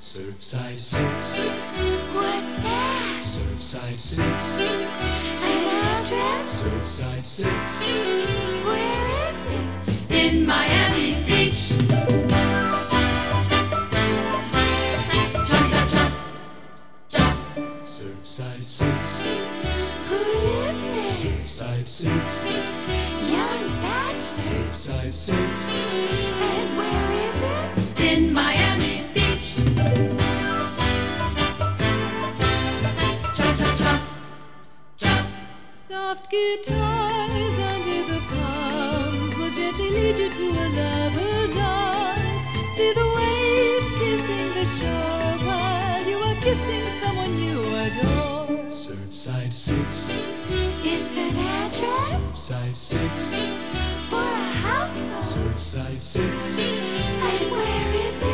Surfside 6. What's that? Surfside 6. An address? Surfside 6. Where is it? In Miami Beach. Jump, jump, jump. Jump. Surfside 6. Who lives there? Surfside 6. Young bachelor. Surfside 6. And where is it? In Miami Beach. Jump, jump, jump. Jump. Soft guitars under the palms will gently lead you to a lover's arms. See the waves kissing the shore while you are kissing someone you adore. Surfside 6. It's an address Surfside 6. for a houseboat. Surfside 6. And where is it?